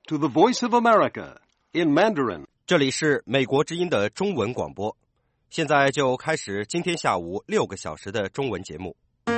to the Voice of America in Mandarin. 这里是美国之音的中文广播，现在就开始今天下午6个小时的中文节目。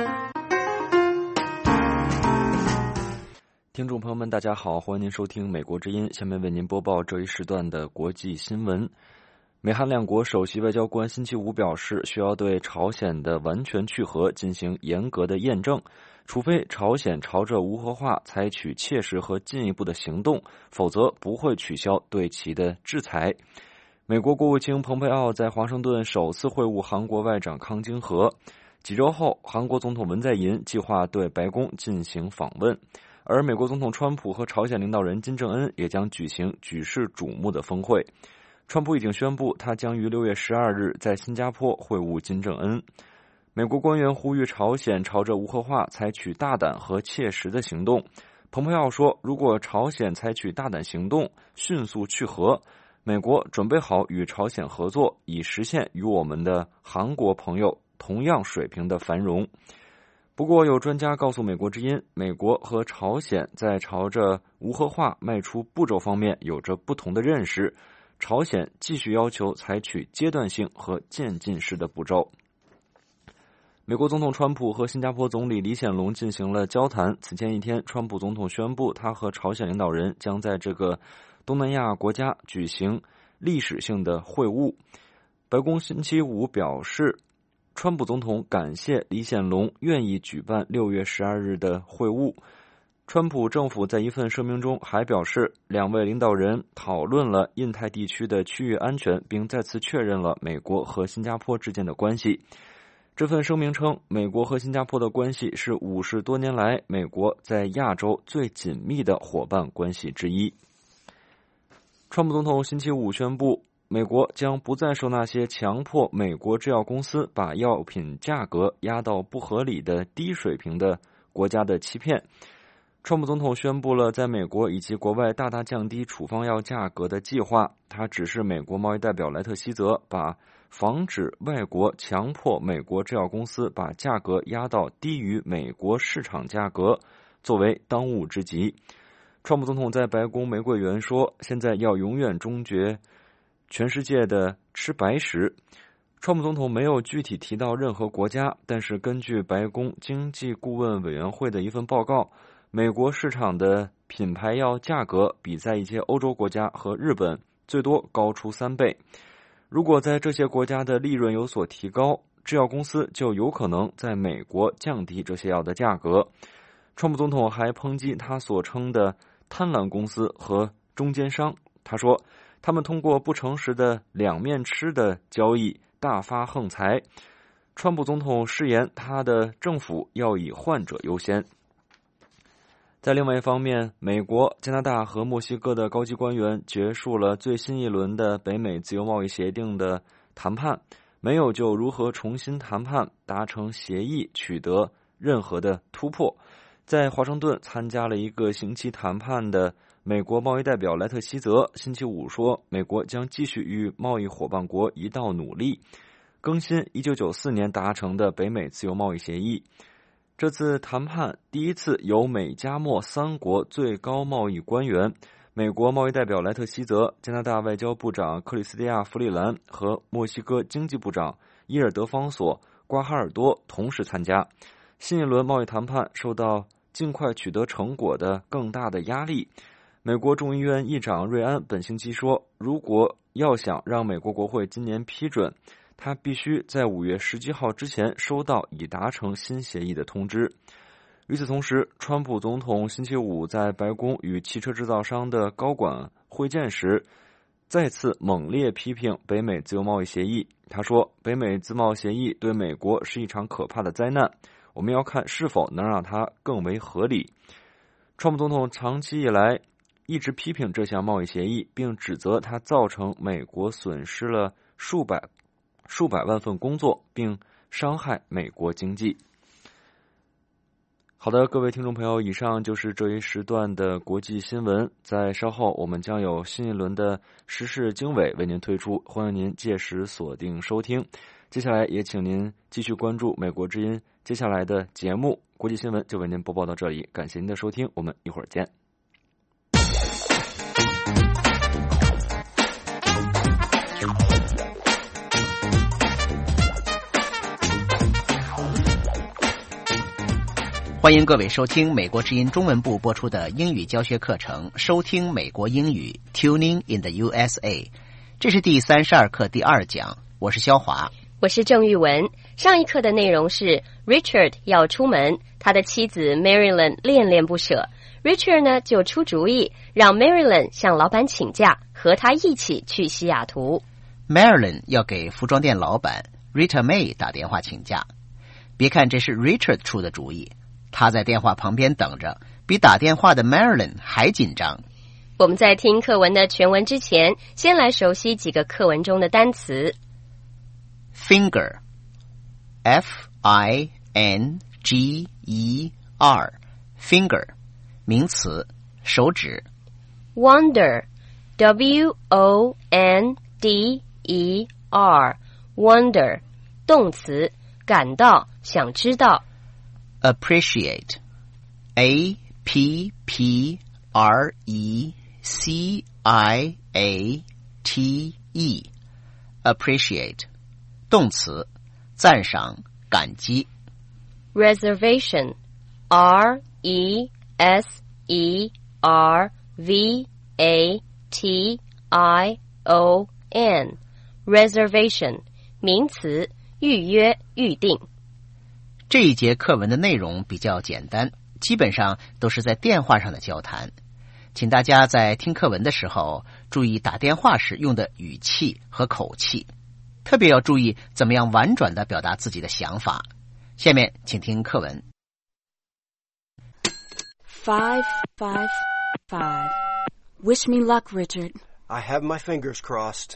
听众朋友们，大家好，欢迎您收听美国之音，下面为您播报这一时段的国际新闻。美韩两国首席外交官星期五表示，需要对朝鲜的完全去核进行严格的验证，除非朝鲜朝着无核化采取切实和进一步的行动，否则不会取消对其的制裁。美国国务卿蓬佩奥在华盛顿首次会晤韩国外长康京和，几周后，韩国总统文在寅计划对白宫进行访问，而美国总统川普和朝鲜领导人金正恩也将举行举世瞩目的峰会。川普已经宣布，他将于6月12日在新加坡会晤金正恩。美国官员呼吁朝鲜朝着无核化采取大胆和切实的行动。蓬佩奥说，如果朝鲜采取大胆行动，迅速去核，美国准备好与朝鲜合作，以实现与我们的韩国朋友同样水平的繁荣。不过，有专家告诉美国之音，美国和朝鲜在朝着无核化迈出步骤方面有着不同的认识。朝鲜继续要求采取阶段性和渐进式的步骤。美国总统川普和新加坡总理李显龙进行了交谈。此前一天，川普总统宣布，他和朝鲜领导人将在这个东南亚国家举行历史性的会晤。白宫星期五表示，川普总统感谢李显龙愿意举办6月12日的会晤。川普政府在一份声明中还表示，两位领导人讨论了印太地区的区域安全，并再次确认了美国和新加坡之间的关系。这份声明称，美国和新加坡的关系是50多年来美国在亚洲最紧密的伙伴关系之一。川普总统星期五宣布，美国将不再受那些强迫美国制药公司把药品价格压到不合理的低水平的国家的欺骗。川普总统宣布了在美国以及国外大大降低处方药价格的计划。他指示美国贸易代表莱特希泽把防止外国强迫美国制药公司把价格压到低于美国市场价格作为当务之急。川普总统在白宫玫瑰园说，现在要永远终结全世界的吃白食。川普总统没有具体提到任何国家，但是根据白宫经济顾问委员会的一份报告，美国市场的品牌药价格比在一些欧洲国家和日本最多高出3倍。如果在这些国家的利润有所提高，制药公司就有可能在美国降低这些药的价格。川普总统还抨击他所称的贪婪公司和中间商。他说，他们通过不诚实的两面吃的交易大发横财。川普总统誓言，他的政府要以患者优先。在另外一方面，美国、加拿大和墨西哥的高级官员结束了最新一轮的北美自由贸易协定的谈判，没有就如何重新谈判达成协议取得任何的突破。在华盛顿参加了1个星期谈判的美国贸易代表莱特希泽星期五说，美国将继续与贸易伙伴国一道努力，更新1994年达成的北美自由贸易协议。这次谈判第一次由美加墨3国最高贸易官员，美国贸易代表莱特希泽、加拿大外交部长克里斯蒂亚·弗里兰和墨西哥经济部长伊尔德方索·瓜哈尔多同时参加。新一轮贸易谈判受到尽快取得成果的更大的压力。美国众议院议长瑞安本星期说，如果要想让美国国会今年批准，他必须在5月17号之前收到已达成新协议的通知。与此同时，川普总统星期五在白宫与汽车制造商的高管会见时，再次猛烈批评北美自由贸易协议。他说，北美自贸协议对美国是一场可怕的灾难，我们要看是否能让它更为合理。川普总统长期以来一直批评这项贸易协议，并指责它造成美国损失了数百万份工作，并伤害美国经济。好的，各位听众朋友，以上就是这一时段的国际新闻。在稍后我们将有新一轮的时事经纬为您推出，欢迎您届时锁定收听。接下来也请您继续关注美国之音接下来的节目，国际新闻就为您播报到这里，感谢您的收听，我们一会儿见。 欢迎各位收听美国之音中文部播出的英语教学课程，收听美国英语 Tuning in the USA。 这是第32课第2讲，我是肖华， 我是郑玉文。上一课的内容是 Richard 要出门，他的妻子 Marilyn 恋恋不舍。Richard 呢就出主意，让 Marilyn 向老板请假，和他一起去西雅图。 Marilyn 要给服装店老板 Rita May 打电话请假。别看这是 Richard 出的主意，他在电话旁边等着，比打电话的 Marilyn 还紧张。 我们在听课文的全文之前，先来熟悉几个课文中的单词。 Finger F-I-N-G-E-R Finger 名词，手指。 Wonder W-O-N-D-E-R Wonder 动詞，感到，想知道。 Appreciate A-P-P-R-E-C-I-A-T-E Appreciate 动詞，赞赏，感激。 Reservation R-E-S-E-R-V-A-T-I-O-N Reservation 名词，预约，预定。 这一节课文的内容比较简单，基本上都是在电话上的交谈。请大家在听课文的时候注意打电话时用的语气和口气，特别要注意怎么样婉转地表达自己的想法。下面请听课文。 555. Wish me luck, Richard. I have my fingers crossed.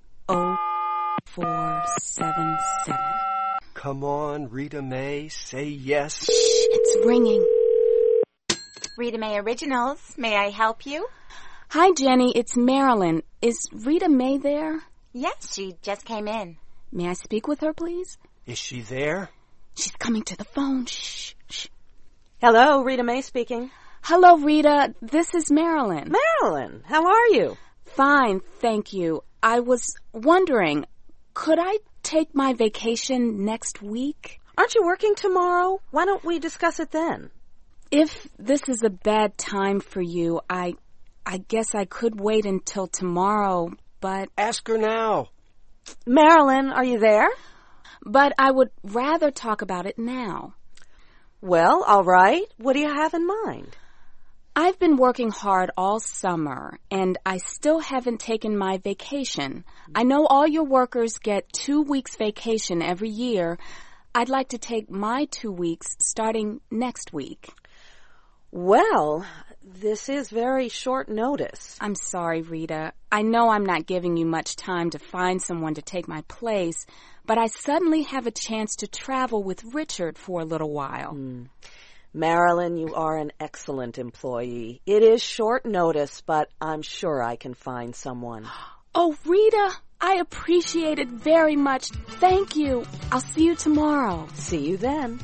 0477. Come on, Rita May, say yes. Shh, it's ringing. Rita May Originals. May I help you? Hi, Jenny. It's Marilyn. Is Rita May there? Yes, she just came in. May I speak with her, please? Is she there? She's coming to the phone. Shh, shh. Hello, Rita May speaking. Hello, Rita. This is Marilyn. Marilyn, how are you? Fine, thank you. I was wondering, could I take my vacation next week? Aren't you working tomorrow? Why don't we discuss it then? If this is a bad time for you, I guess I could wait until tomorrow, but... Ask her now. Marilyn, are you there? But I would rather talk about it now. Well, all right. What do you have in mind? I've been working hard all summer, and I still haven't taken my vacation. I know all your workers get 2 weeks vacation every year. I'd like to take my 2 weeks starting next week. Well, this is very short notice. I'm sorry, Rita. I know I'm not giving you much time to find someone to take my place, but I suddenly have a chance to travel with Richard for a little while. Marilyn, you are an excellent employee. It is short notice, but I'm sure I can find someone. Oh, Rita, I appreciate it very much. Thank you. I'll see you tomorrow. See you then.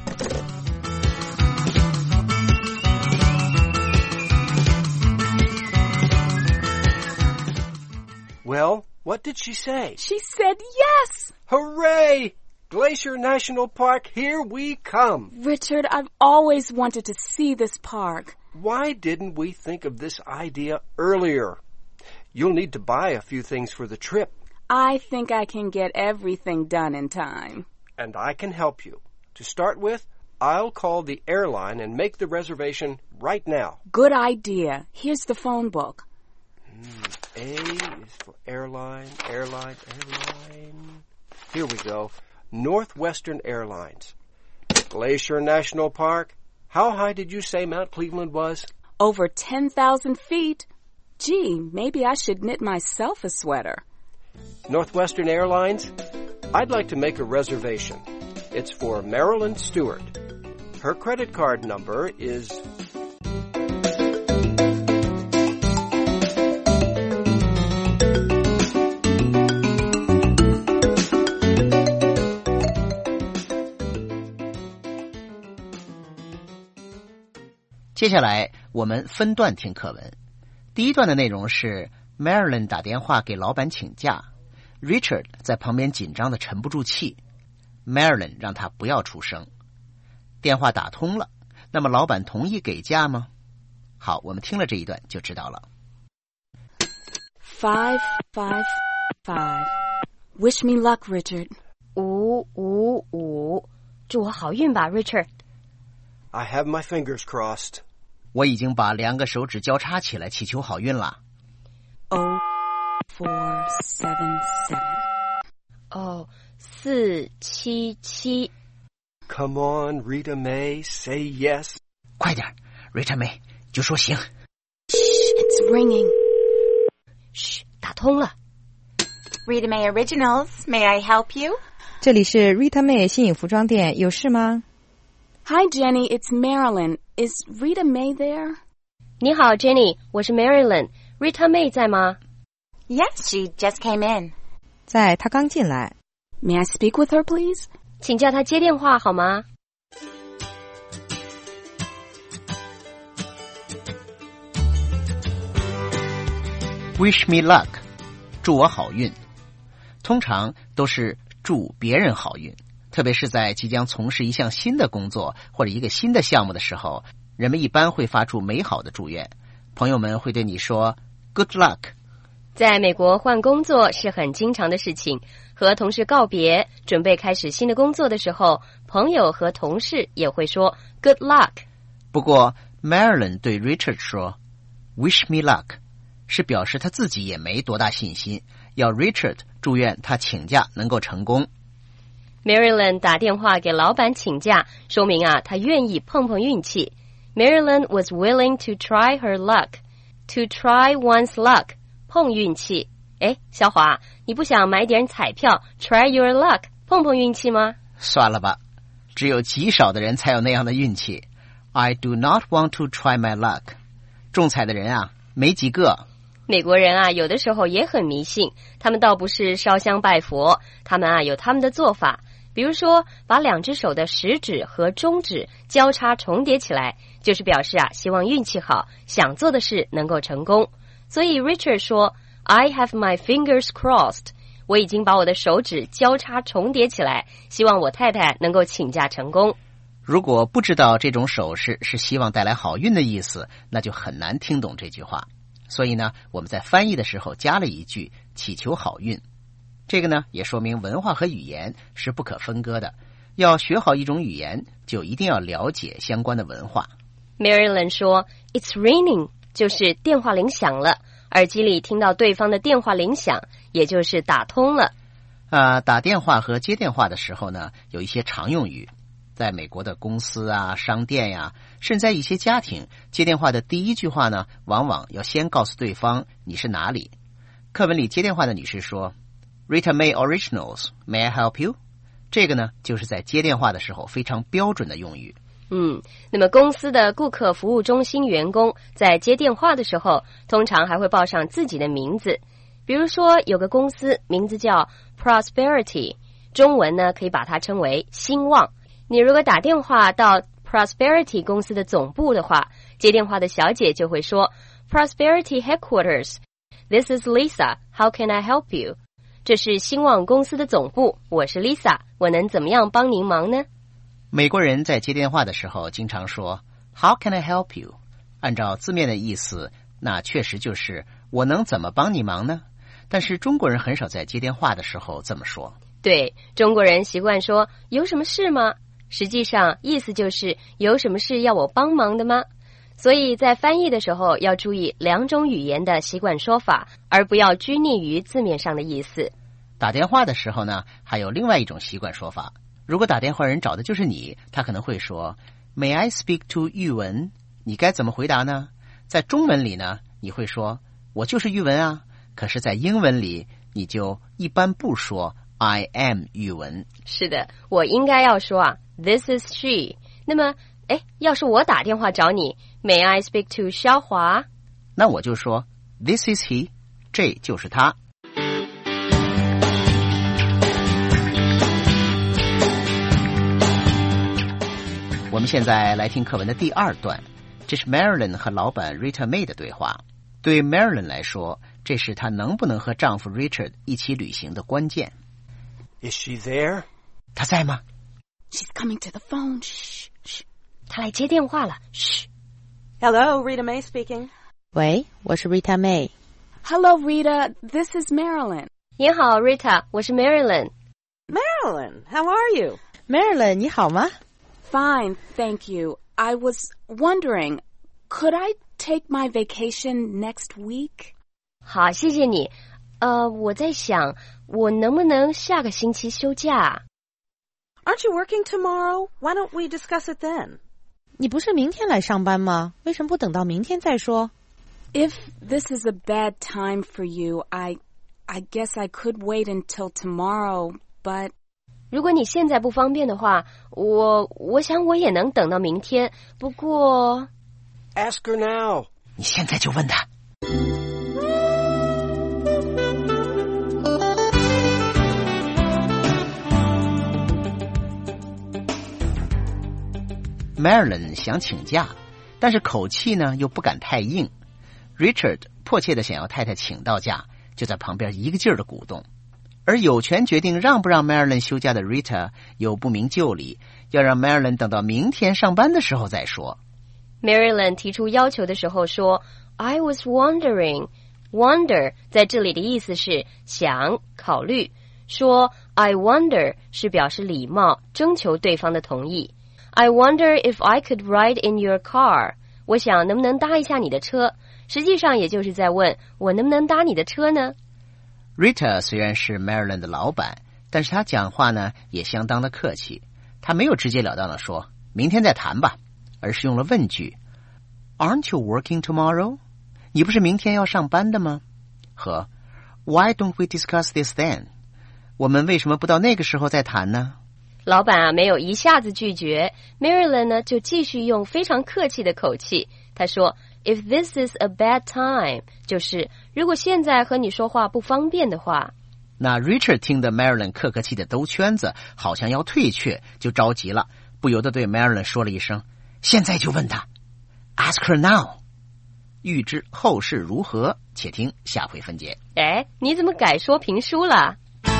Well, what did she say? She said yes. Hooray! Glacier National Park, here we come. Richard, I've always wanted to see this park. Why didn't we think of this idea earlier? You'll need to buy a few things for the trip. I think I can get everything done in time. And I can help you. To start with, I'll call the airline and make the reservation right now. Good idea. Here's the phone book. A is for airline. Here we go. Northwestern Airlines. Glacier National Park. How high did you say Mount Cleveland was? Over 10,000 feet. Gee, maybe I should knit myself a sweater. Northwestern Airlines? I'd like to make a reservation. It's for Marilyn Stewart. Her credit card number is... 接下来我们分段听课文。第一段的内容是 Marilyn 打电话给老板请假， Richard 在旁边紧张的沉不住气， Marilyn 让他不要出声。电话打通了， 那么老板同意给假吗？好，我们听了这一段就知道了。 555. Wish me luck, Richard. 555，祝我好运吧 Richard。 I have my fingers crossed. 我已经把2个手指交叉起来祈求好运了。 0477. 477。 Come on, Rita May, say yes. 快点 Rita May 就说行。 It's ringing. 嘘，打通了。 Rita May Originals, may I help you? 这里是 Rita May 新颖服装店，有事吗？ Hi, Jenny. It's Marilyn. Is Rita May there? 你好 Jenny， 我是 Marilyn。 Rita May 在吗？ Yes, she just came in. 在，她刚进来。 May I speak with her, please? 请叫她接电话好吗？ Wish me luck， 祝我好运。通常都是祝别人好运，特别是在即将从事一项新的工作或者一个新的项目的时候，人们一般会发出美好的祝愿。朋友们会对你说 Good luck。 在美国换工作是很经常的事情，和同事告别，准备开始新的工作的时候，朋友和同事也会说 Good luck。 不过 Marilyn 对 Richard 说 Wish me luck， 是表示他自己也没多大信心，要 Richard 祝愿他请假能够成功。 Marilyn 打电话给老板请假，说明他愿意碰碰运气。 Marilyn was willing to try her luck. To try one's luck， 碰运气。小华，你不想买点彩票 try your luck， 碰碰运气吗？ 算了吧，只有极少的人才有那样的运气。 I do not want to try my luck。 中彩的人没几个。 美国人有的时候也很迷信，他们倒不是烧香拜佛，他们有他们的做法。比如说把2只手的食指和中指交叉重叠起来，就是表示希望运气好，想做的事能够成功。所以 Richard 说 I have my fingers crossed， 我已经把我的手指交叉重叠起来，希望我太太能够请假成功。 如果不知道这种手势是希望带来好运的意思，那就很难听懂这句话。所以呢，我们在翻译的时候加了一句祈求好运。这个呢，也说明文化和语言是不可分割的。要学好一种语言，就一定要了解相关的文化。 Marilyn 说 It's ringing， 就是电话铃响了，耳机里听到对方的电话铃响，也就是打通了。 打电话和接电话的时候呢，有一些常用语。在美国的公司商店甚至在一些家庭，接电话的第一句话呢，往往要先告诉对方你是哪里。课文里接电话的女士说 Rita May Originals, may I help you？ 这个呢，就是在接电话的时候非常标准的用语。 那么公司的顾客服务中心员工在接电话的时候，通常还会报上自己的名字。比如说有个公司名字叫 Prosperity， 中文呢可以把它称为兴旺。你如果打电话到 Prosperity 公司的总部的话，接电话的小姐就会说 Prosperity Headquarters, This is Lisa, how can I help you？ 这是兴旺公司的总部，我是 Lisa， 我能怎么样帮您忙呢？ 美国人在接电话的时候经常说 How can I help you？ 按照字面的意思，那确实就是我能怎么帮你忙呢？但是中国人很少在接电话的时候这么说。 对，中国人习惯说有什么事吗？实际上意思就是有什么事要我帮忙的吗？所以在翻译的时候要注意2种语言的习惯说法，而不要拘泥于字面上的意思。 打电话的时候呢，还有另外一种习惯说法。如果打电话人找的就是你，他可能会说 May I speak to 玉文？ 你该怎么回答呢？在中文里呢，你会说我就是玉文可是在英文里你就一般不说 I am 玉文。 是的，我应该要说This is she。 那么要是我打电话找你 May I speak to 肖华？ 那我就说 This is he， 这就是他。我们现在来听课文的第2段，这是 Marilyn 和老板 Rita May 的对话。对 Marilyn 来说，这是她能不能和丈夫 Richard 一起旅行的关键。 Is she there? 她在吗？ She's coming to the phone. Shh, shh. 他来接电话了，嘘。 Hello, Rita May speaking. 喂，我是 Rita May。 Hello, Rita. This is Marilyn. 你好 Rita， 我是 Marilyn。 Marilyn, how are you? Marilyn， 你好吗？ Fine, thank you. I was wondering, could I take my vacation next week? 好，谢谢你。我在想，我能不能下个星期休假？ Aren't you working tomorrow? Why don't we discuss it then? 你不是明天来上班吗？为什么不等到明天再说？ If this is a bad time for you, I guess I could wait until tomorrow, but... 如果你现在不方便的话，我想我也能等到明天。不过 Ask her now. 你现在就问他。Marilyn 想请假，但是口气呢又不敢太硬。Richard 迫切地想要太太请到假，就在旁边一个劲儿地鼓动。而有权决定让不让 Marilyn 休假的 Rita 又不明就里，要让 Marilyn 等到明天上班的时候再说。 Marilyn 提出要求的时候说 I was wondering. Wonder 在这里的意思是想、考虑。说 I wonder 是表示礼貌，征求对方的同意。I wonder if I could ride in your car. 我想能不能搭一下你的车，实际上也就是在问我能不能搭你的车呢。 Rita 虽然是 Marilyn 的老板，但是她讲话呢也相当的客气。她没有直截了当的说明天再谈吧，而是用了问句 Aren't you working tomorrow? 你不是明天要上班的吗？和 Why don't we discuss this then? 我们为什么不到那个时候再谈呢？ 老板没有一下子拒绝， Marilyn 呢就继续用非常客气的口气，他说 If this is a bad time, 就是如果现在和你说话不方便的话。 那 Richard 听得 Marilyn 客客气的兜圈子，好像要退却，就着急了，不由得对 Marilyn 说了一声现在就问他 Ask her now. 欲知后事如何，且听下回分解。 哎，你怎么改说评书了？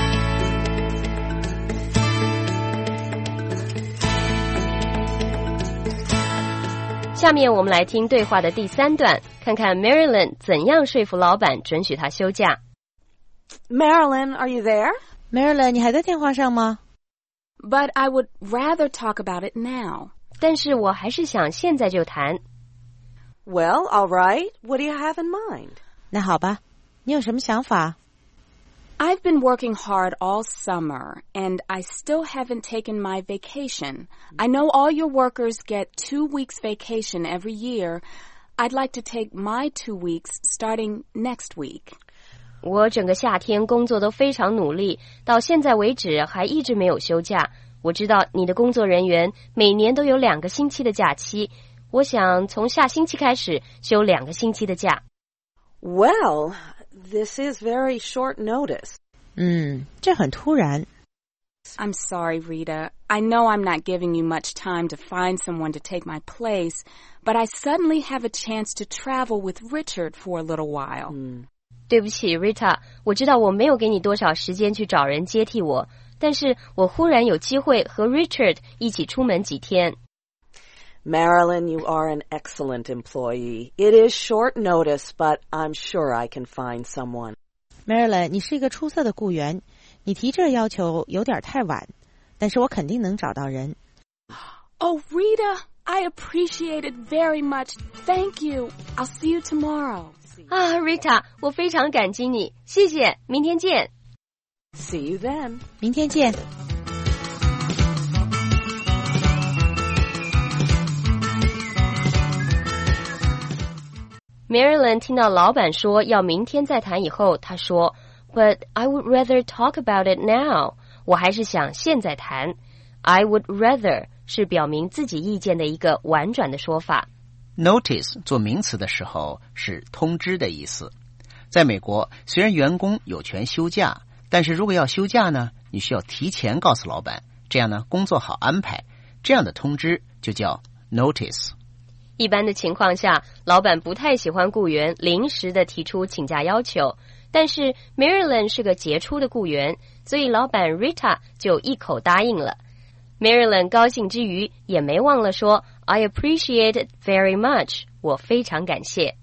下面我们来听对话的第3段，看看 Marilyn 怎样说服老板准许她休假。 Marilyn, are you there? Marilyn， 你还在电话上吗？ But I would rather talk about it now. 但是我还是想现在就谈。 Well, all right. What do you have in mind? 那好吧，你有什么想法？ I've been working hard all summer, and I still haven't taken my vacation. I know all your workers get 2 weeks vacation every year. I'd like to take my 2 weeks starting next week. 我整个夏天工作都非常努力，到现在为止还一直没有休假。我知道你的工作人员每年都有2个星期的假期，我想从下星期开始休2个星期的假。 Well, this is very short notice. 这很突然。 I'm sorry, Rita. I know I'm not giving you much time to find someone to take my place, but I suddenly have a chance to travel with Richard for a little while. 对不起 Rita， 我知道我没有给你多少时间去找人接替我，但是我忽然有机会和 Richard 一起出门几天。 Marilyn, you are an excellent employee. It is short notice, but I'm sure I can find someone. Marilyn， 你是一个出色的雇员，你提这要求有点太晚，但是我肯定能找到人。 Oh, Rita, I appreciate it very much. Thank you. I'll see you tomorrow. 啊 Rita， 我非常感激你，谢谢，明天见。 See you then. 明天见。 Marilyn 听到老板说要明天再谈以后，她说 But I would rather talk about it now. 我还是想现在谈。I would rather 是表明自己意见的一个婉转的说法。 Notice 做名词的时候是通知的意思。在美国，虽然员工有权休假，但是如果要休假呢，你需要提前告诉老板，这样呢工作好安排。这样的通知就叫 notice。 一般的情况下，老板不太喜欢雇员临时的提出请假要求，但是 Marilyn 是个杰出的雇员，所以老板 Rita 就一口答应了。 Marilyn 高兴之余也没忘了说 I appreciate it very much， 我非常感谢。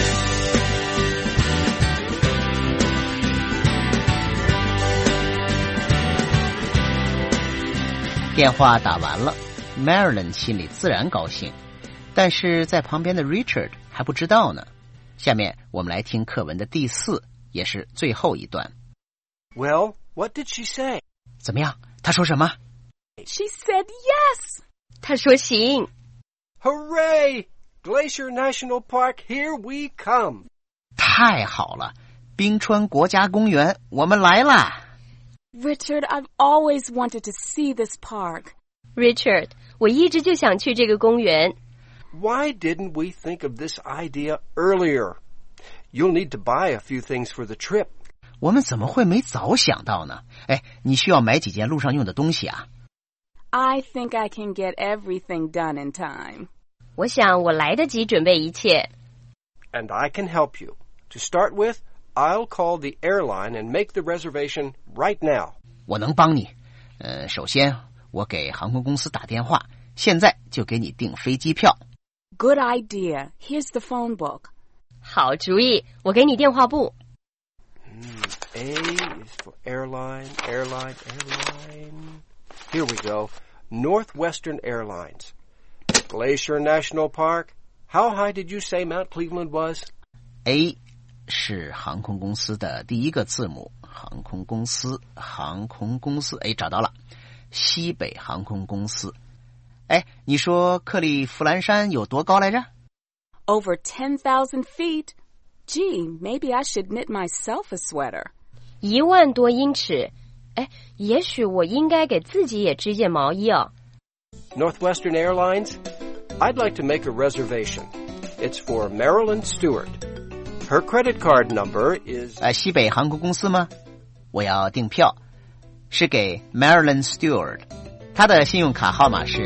电话打完了， Marilyn 心里自然高兴，但是在旁边的 Richard 还不知道呢。下面我们来听课文的第4，也是最后一段。 Well, what did she say? 怎么样？她说什么？ She said yes. 她说行。 Hooray! Glacier National Park, here we come. 太好了，冰川国家公园，我们来啦！ Richard, I've always wanted to see this park. Richard, 我一直就想去这个公园。 Why didn't we think of this idea earlier? You'll need to buy a few things for the trip. 我们怎么会没早想到呢？哎，你需要买几件路上用的东西啊？ I think I can get everything done in time. 我想我来得及准备一切。 And I can help you. To start with, I'll call the airline and make the reservation right now. 我能帮你。首先我给航空公司打电话，现在就给你订飞机票。 Good idea. Here's the phone book. 好主意，我给你电话簿。 A is for airline. Here we go. Northwestern Airlines. Glacier National Park. How high did you say Mount Cleveland was? A 是航空公司的第一个字母，航空公司，哎，找到了，西北航空公司。哎，你说克利夫兰山有多高来着？ Over 10,000 feet. Gee, maybe I should knit myself a sweater. 10000多英尺。哎，也许我应该给自己也织件毛衣哦。 Northwestern Airlines? I'd like to make a reservation. It's for Marilyn Stewart. Her credit card number is... 西北航空公司吗？我要订票，是给 Marilyn Stewart。她的信用卡号码是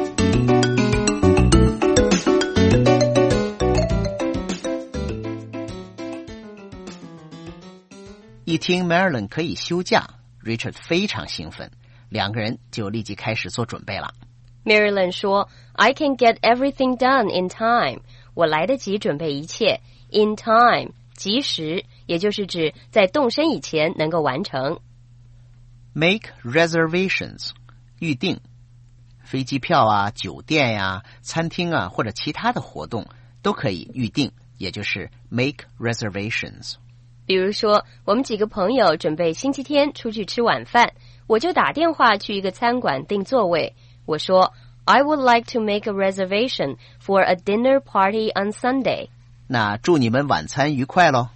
一听 Marilyn 可以休假， Richard 非常兴奋，两个人就立即开始做准备了。 Marilyn 说 I can get everything done in time. 我来得及准备一切。 In time, 及时，也就是指在动身以前能够完成。 Make reservations, 预定。飞机票啊，酒店呀，餐厅啊，或者其他的活动都可以预定，也就是 make reservations。 比如说，我们几个朋友准备星期天出去吃晚饭，我就打电话去一个餐馆订座位。我说 I would like to make a reservation for a dinner party on Sunday. 那祝你们晚餐愉快咯。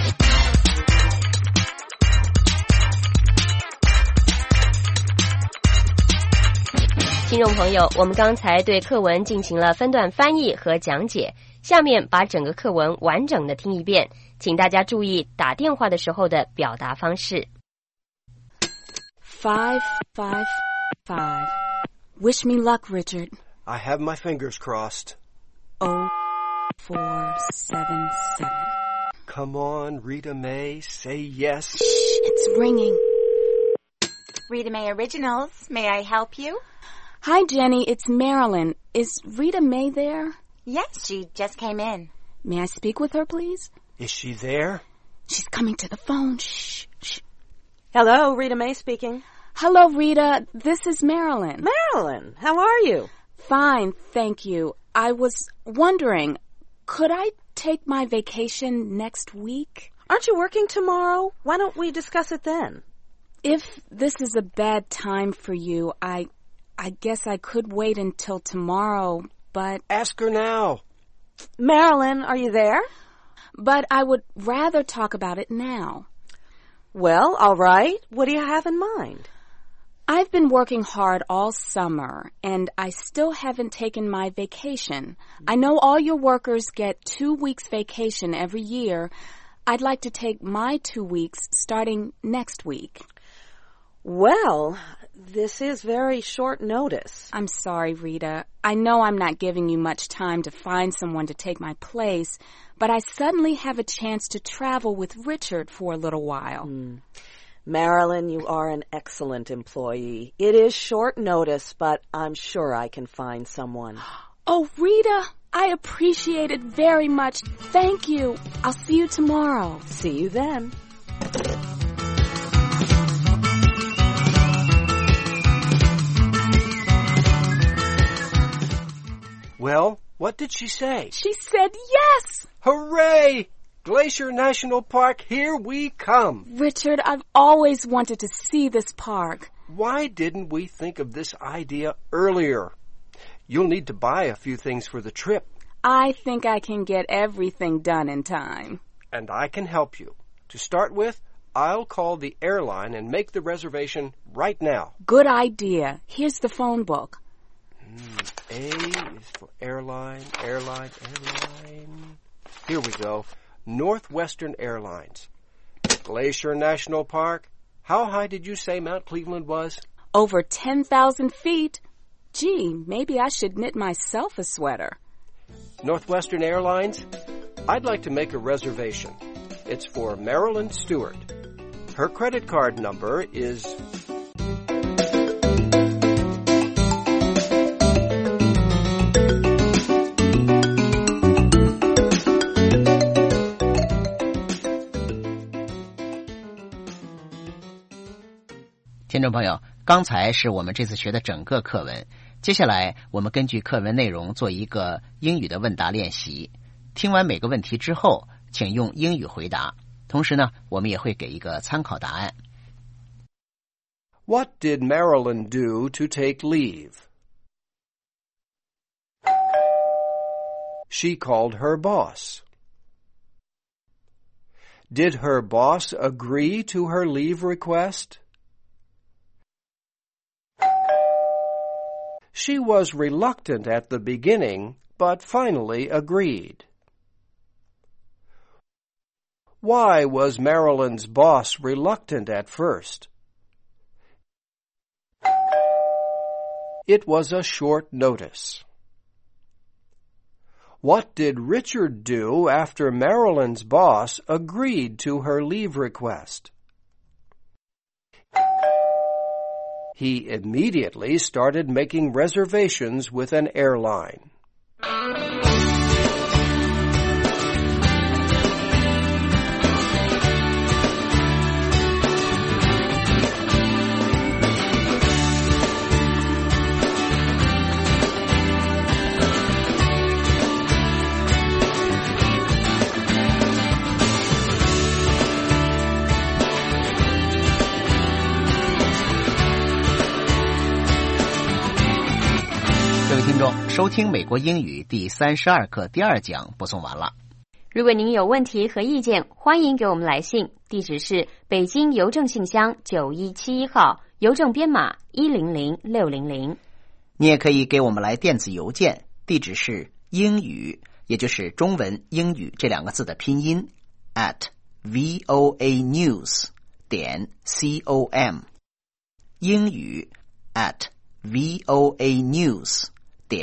听众朋友，我们刚才对课文进行了分段翻译和讲解，下面把整个课文完整的听一遍，请大家注意打电话的时候的表达方式。 555. Wish me luck, Richard. I have my fingers crossed. 0477. Come on, Rita May, say yes. Shh, it's ringing. Rita May Originals, may I help you? Hi, Jenny, it's Marilyn. Is Rita May there? Yes, she just came in. May I speak with her, please? Is she there? She's coming to the phone. Shh, shh. Hello, Rita May speaking. Hello, Rita. This is Marilyn. Marilyn, how are you? Fine, thank you. I was wondering, could I take my vacation next week? Aren't you working tomorrow? Why don't we discuss it then? If this is a bad time for you, I guess I could wait until tomorrow, but... Ask her now. Marilyn, are you there? But I would rather talk about it now. Well, all right. What do you have in mind? I've been working hard all summer, and I still haven't taken my vacation. I know all your workers get 2 weeks vacation every year. I'd like to take my 2 weeks starting next week. Well, this is very short notice. I'm sorry, Rita. I know I'm not giving you much time to find someone to take my place, but I suddenly have a chance to travel with Richard for a little while. Marilyn, you are an excellent employee. It is short notice, but I'm sure I can find someone. Oh, Rita, I appreciate it very much. Thank you. I'll see you tomorrow. See you then. Well, what did she say? She said yes! Hooray! Glacier National Park, here we come. Richard, I've always wanted to see this park. Why didn't we think of this idea earlier? You'll need to buy a few things for the trip. I think I can get everything done in time. And I can help you. To start with, I'll call the airline and make the reservation right now. Good idea. Here's the phone book. A is for airline. Here we go. Northwestern Airlines. Glacier National Park. How high did you say Mount Cleveland was? Over 10,000 feet. Gee, maybe I should knit myself a sweater. Northwestern Airlines, I'd like to make a reservation. It's for Marilyn Stewart. Her credit card number is... 听众朋友，刚才是我们这次学的整个课文，接下来我们根据课文内容做一个英语的问答练习。听完每个问题之后，请用英语回答。同时呢，我们也会给一个参考答案。 What did Marilyn do to take leave? She called her boss. Did her boss agree to her leave request? She was reluctant at the beginning, but finally agreed. Why was Marilyn's boss reluctant at first? It was a short notice. What did Richard do after Marilyn's boss agreed to her leave request? He immediately started making reservations with an airline. 收听美国英语第32课第2讲播送完了。 如果您有问题和意见，欢迎给我们来信，地址是北京邮政信箱9171号，邮政编码100600。 你也可以给我们来电子邮件，地址是英语，也就是中文英语这2个字的拼音 @voanews.com， 英语 @voanews.com。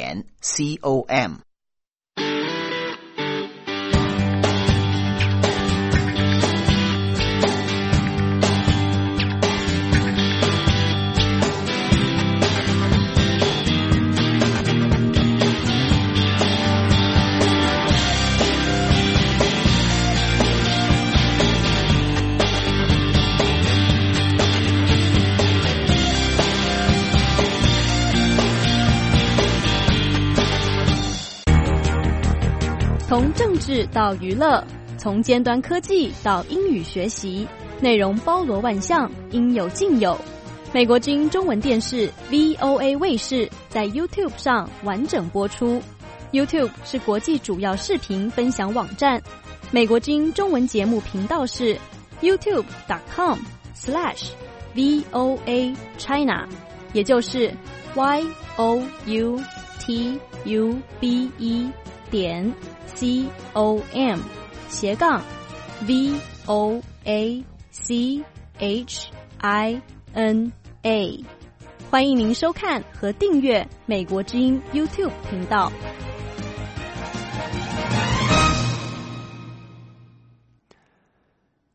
从政治到娱乐，从尖端科技到英语学习，内容包罗万象，应有尽有。美国之音中文电视 VOA 卫视在 YouTube 上完整播出。YouTube 是国际主要视频分享网站。美国之音中文节目频道是 youtube.com/VOA China， 也就是 youtube.com/VOACHINA。 欢迎您收看和订阅美国之音 YouTube 频道。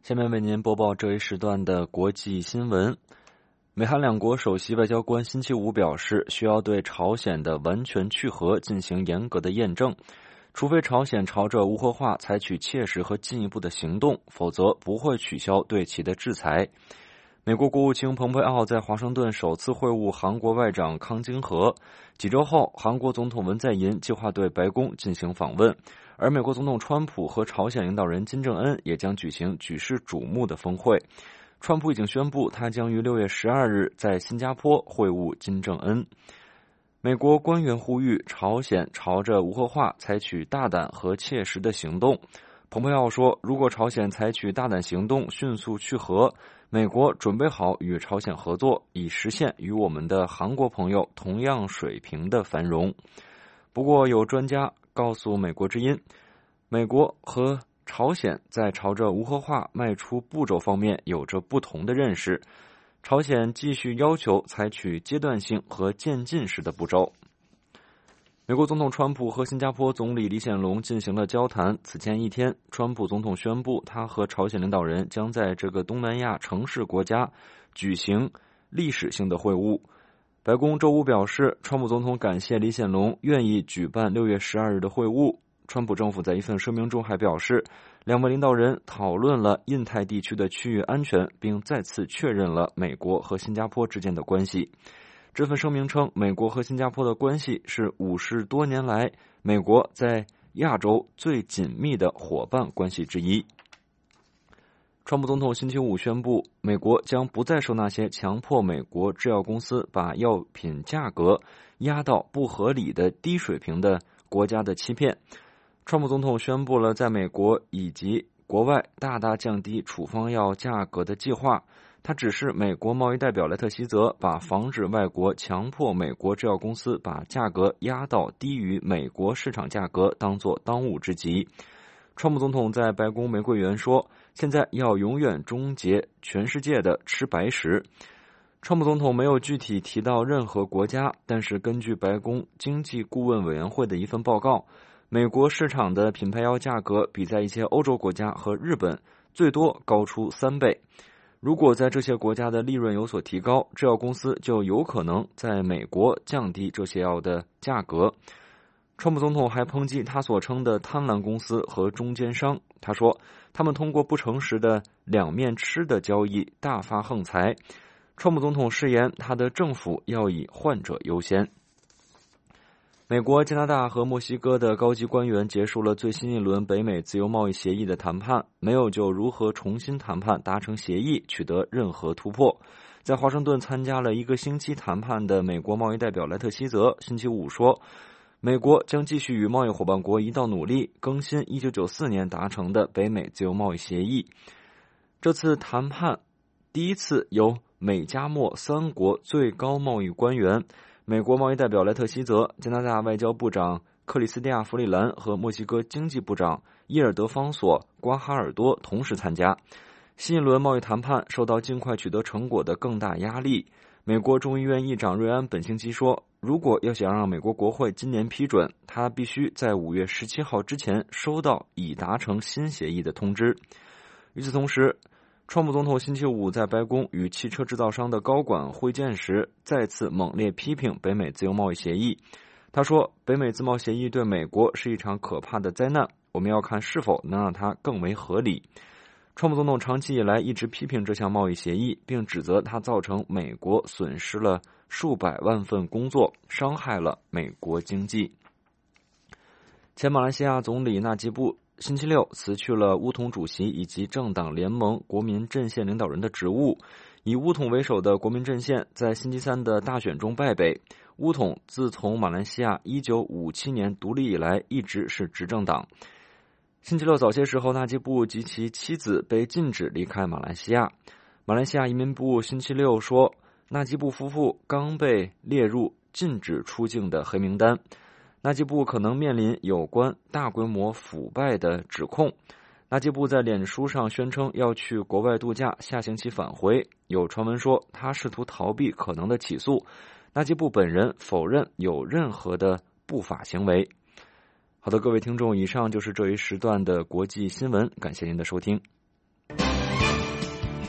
下面为您播报这一时段的国际新闻。美韩两国首席外交官星期五表示，需要对朝鲜的完全去核进行严格的验证，除非朝鲜朝着无核化采取切实和进一步的行动，否则不会取消对其的制裁。美国国务卿蓬佩奥在华盛顿首次会晤韩国外长康京和，几周后，韩国总统文在寅计划对白宫进行访问，而美国总统川普和朝鲜领导人金正恩也将举行举世瞩目的峰会。川普已经宣布，他将于6月12日在新加坡会晤金正恩。美国官员呼吁朝鲜朝着无核化采取大胆和切实的行动。蓬佩奥说，如果朝鲜采取大胆行动，迅速去核，美国准备好与朝鲜合作，以实现与我们的韩国朋友同样水平的繁荣。不过，有专家告诉美国之音，美国和朝鲜在朝着无核化迈出步骤方面有着不同的认识。朝鲜继续要求采取阶段性和渐进式的步骤。美国总统川普和新加坡总理李显龙进行了交谈。此前一天，川普总统宣布，他和朝鲜领导人将在这个东南亚城市国家举行历史性的会晤。白宫周五表示，川普总统感谢李显龙愿意举办6月12日的会晤。川普政府在一份声明中还表示，两位领导人讨论了印太地区的区域安全，并再次确认了美国和新加坡之间的关系。这份声明称，美国和新加坡的关系是50多年来美国在亚洲最紧密的伙伴关系之一。川普总统星期五宣布，美国将不再受那些强迫美国制药公司把药品价格压到不合理的低水平的国家的欺骗。川普总统宣布了在美国以及国外大大降低处方药价格的计划。他指示美国贸易代表莱特希泽把防止外国强迫美国制药公司把价格压到低于美国市场价格当作当务之急。川普总统在白宫玫瑰园说，现在要永远终结全世界的吃白食。川普总统没有具体提到任何国家，但是根据白宫经济顾问委员会的一份报告，美国市场的品牌药价格比在一些欧洲国家和日本最多高出3倍。如果在这些国家的利润有所提高，制药公司就有可能在美国降低这些药的价格。川普总统还抨击他所称的贪婪公司和中间商。他说，他们通过不诚实的两面吃的交易大发横财。川普总统誓言，他的政府要以患者优先。美国、加拿大和墨西哥的高级官员结束了最新一轮北美自由贸易协议的谈判，没有就如何重新谈判达成协议取得任何突破。在华盛顿参加了1个星期谈判的美国贸易代表莱特希泽星期五说，美国将继续与贸易伙伴国一道努力，更新1994年达成的北美自由贸易协议。这次谈判第一次由美加墨3国最高贸易官员美国贸易代表莱特希泽、加拿大外交部长克里斯蒂亚·弗里兰和墨西哥经济部长伊尔德方索·瓜哈尔多同时参加。新一轮贸易谈判受到尽快取得成果的更大压力。美国众议院议长瑞安本星期说，如果要想让美国国会今年批准，他必须在5月17号之前收到已达成新协议的通知。与此同时，川普总统星期五在白宫与汽车制造商的高管会见时，再次猛烈批评北美自由贸易协议。他说，北美自贸协议对美国是一场可怕的灾难，我们要看是否能让它更为合理。川普总统长期以来一直批评这项贸易协议，并指责它造成美国损失了数百万份工作，伤害了美国经济。前马来西亚总理纳吉布星期六辞去了巫统主席以及政党联盟国民阵线领导人的职务。以巫统为首的国民阵线在星期三的大选中败北。巫统自从马来西亚1957年独立以来一直是执政党。星期六早些时候，纳吉布及其妻子被禁止离开马来西亚。马来西亚移民部星期六说，纳吉布夫妇刚被列入禁止出境的黑名单。纳吉布可能面临有关大规模腐败的指控。纳吉布在脸书上宣称要去国外度假，下星期返回。有传闻说他试图逃避可能的起诉。纳吉布本人否认有任何的不法行为。好的，各位听众，以上就是这一时段的国际新闻，感谢您的收听。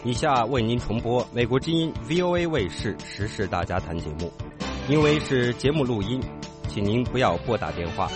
以下为您重播美国之音 VOA 卫视时事大家谈节目，因为是节目录音，请您不要拨打电话。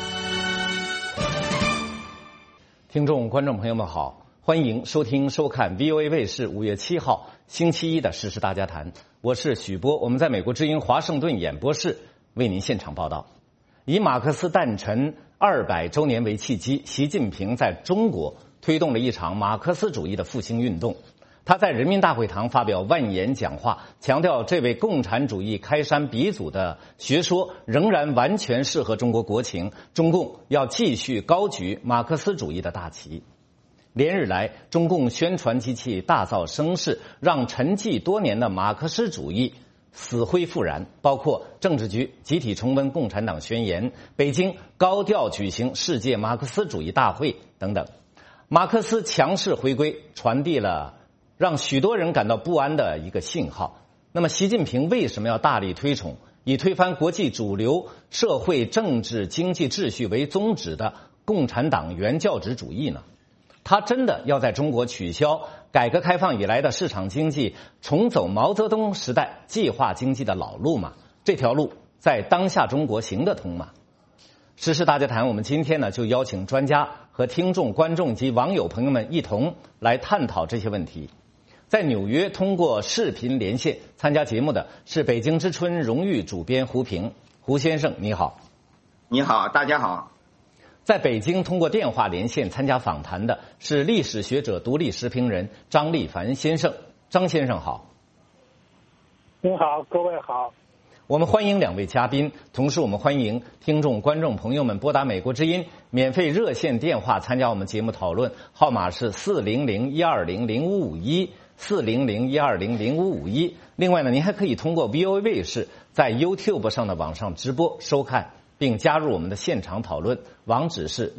听众观众朋友们好，欢迎收听收看 VOA 卫视5月7号星期一的时事大家谈，我是许波，我们在美国之音华盛顿演播室为您现场报道。以马克思诞辰200周年为契机，习近平在中国推动了一场马克思主义的复兴运动。他在人民大会堂发表万言讲话，强调这位共产主义开山鼻祖的学说仍然完全适合中国国情，中共要继续高举马克思主义的大旗。连日来，中共宣传机器大造声势，让沉寂多年的马克思主义死灰复燃，包括政治局集体重温共产党宣言，北京高调举行世界马克思主义大会等等。马克思强势回归，传递了让许多人感到不安的一个信号。那么习近平为什么要大力推崇以推翻国际主流社会政治经济秩序为宗旨的共产党原教旨主义呢？他真的要在中国取消改革开放以来的市场经济，重走毛泽东时代计划经济的老路吗？这条路在当下中国行得通吗？时事大家谈，我们今天呢就邀请专家和听众、观众及网友朋友们一同来探讨这些问题。在纽约通过视频连线参加节目的是北京之春荣誉主编胡平。胡先生你好。 你好，大家好。 在北京通过电话连线参加访谈的是历史学者、独立时评人张立凡先生。张先生好。 您好，各位好。 我们欢迎两位嘉宾，同时我们欢迎听众、观众朋友们拨打美国之音免费热线电话参加我们节目讨论，号码是400-120-0551 400-120-0551。另外呢，您还可以通过 VOA 卫视在 YouTube 上的网上直播收看，并加入我们的现场讨论，网址是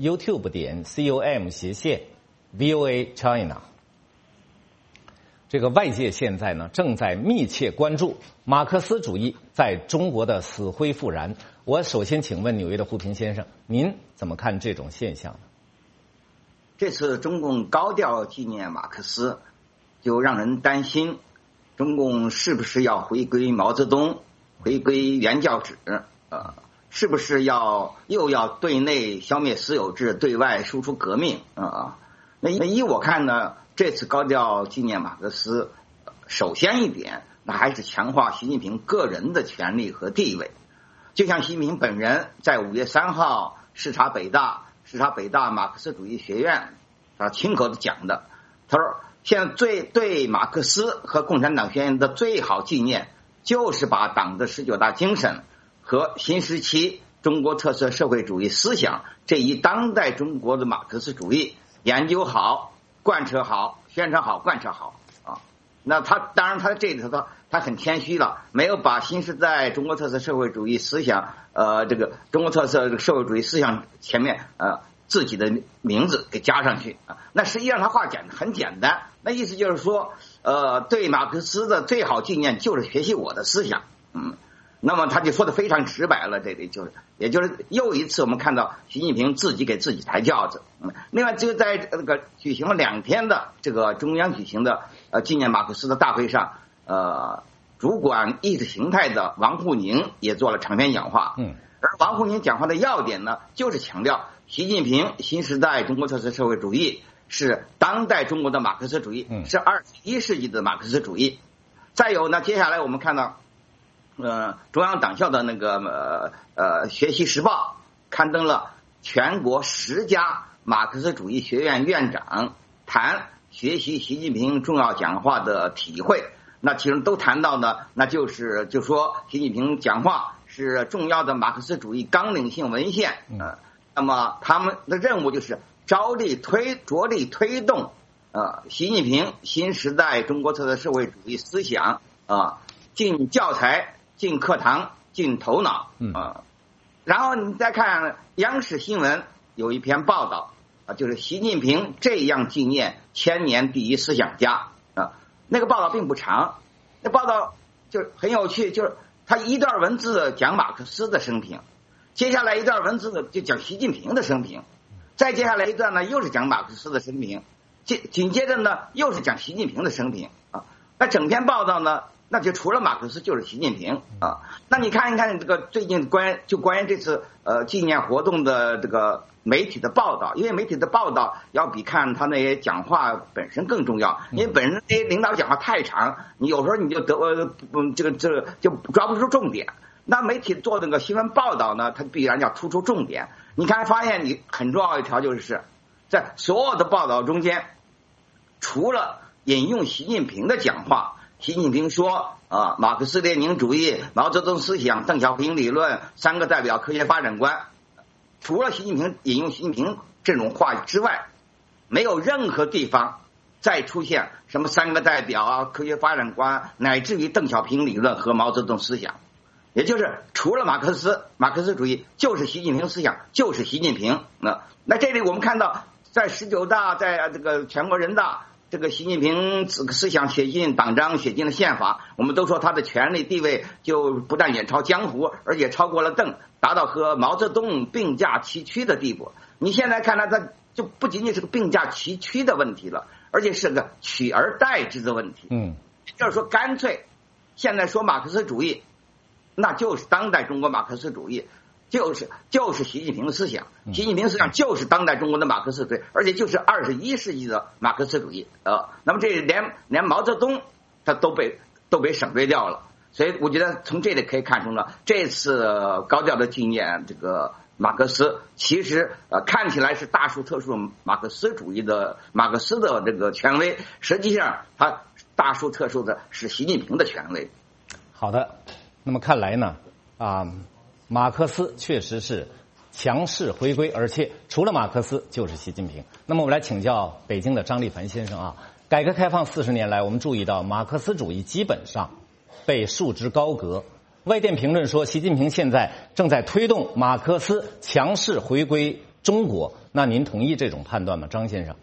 youtube.com/VOA China。这个外界现在呢正在密切关注马克思主义在中国的死灰复燃。我首先请问纽约的胡平先生，您怎么看这种现象呢？ 这次中共高调纪念马克思，就让人担心中共是不是要回归毛泽东，回归原教旨，是不是又要对内消灭私有制，对外输出革命啊？那依我看呢，这次高调纪念马克思，首先一点，那还是强化习近平个人的权力和地位。就像习近平本人在5月3号视察北大马克思主义学院，亲口的讲的，他说现在对马克思和共产党宣言的最好纪念，就是把党的19大精神和新时期中国特色社会主义思想这一当代中国的马克思主义研究好、贯彻好、宣传好、贯彻好啊。那他当然他这里头他很谦虚了，没有把新时代中国特色社会主义思想这个中国特色社会主义思想前面自己的名字给加上去啊。那实际上他话讲的很简单，那意思就是说对马克思的最好纪念就是学习我的思想。那么他就说的非常直白了，这里也就是又一次我们看到习近平自己给自己抬轿子。另外就在这个举行了2天的这个中央举行的纪念马克思的大会上，主管意识形态的王沪宁也做了长篇讲话。而王沪宁讲话的要点呢，就是强调习近平新时代中国特色社会主义是当代中国的马克思主义，是21世纪的马克思主义。再有呢，接下来我们看到中央党校的那个学习时报刊登了全国10家马克思主义学院院长谈学习习近平重要讲话的体会。那其中都谈到呢，那就说习近平讲话是重要的马克思主义纲领性文献。那么他们的任务就是着力推动习近平新时代中国特色社会主义思想进教材、进课堂、进头脑。然后你再看央视新闻有一篇报道就是习近平这样纪念千年第一思想家。那个报道并不长，那报道就很有趣，就是他一段文字讲马克思的生平，接下来一段文字就讲习近平的生平，再接下来一段呢又是讲马克思的生平， 紧接着呢又是讲习近平的生平啊。那整篇报道呢，那就除了马克思就是习近平啊。那你看一看这个最近关于这次纪念活动的这个媒体的报道，因为媒体的报道要比看他那些讲话本身更重要，因为本身那些领导讲话太长，你有时候你就这个就抓不住重点。那媒体做那个新闻报道呢，它必然要突出重点。你看发现你很重要一条就是在所有的报道中间，除了引用习近平的讲话，习近平说马克思列宁主义、毛泽东思想、邓小平理论、三个代表科学发展观，除了习近平引用习近平这种话之外，没有任何地方再出现什么三个代表啊、科学发展观，乃至于邓小平理论和毛泽东思想。也就是除了马克思主义就是习近平思想，就是习近平。那这里我们看到在19大，在这个全国人大，这个习近平思想写进党章，写进了宪法，我们都说他的权力地位就不但远超江湖，而且超过了邓，达到和毛泽东并驾齐驱的地步。你现在看来，他就不仅仅是个并驾齐驱的问题了，而且是个取而代之的问题。就是说干脆现在说马克思主义，那就是当代中国马克思主义，就是习近平的思想，习近平思想就是当代中国的马克思主义，而且就是21世纪的马克思主义那么这连毛泽东他都被省略掉了。所以我觉得从这里可以看出呢，这次高调的纪念这个马克思，其实看起来是大书特书马克思主义的马克思的这个权威，实际上他大书特书的是习近平的权威。 好的，那么看来呢马克思确实是强势回归，而且除了马克思就是习近平。那么我们来请教北京的张立凡先生改革开放40年来，我们注意到马克思主义基本上被束之高阁。外电评论说，习近平现在正在推动马克思强势回归中国。那您同意这种判断吗，张先生？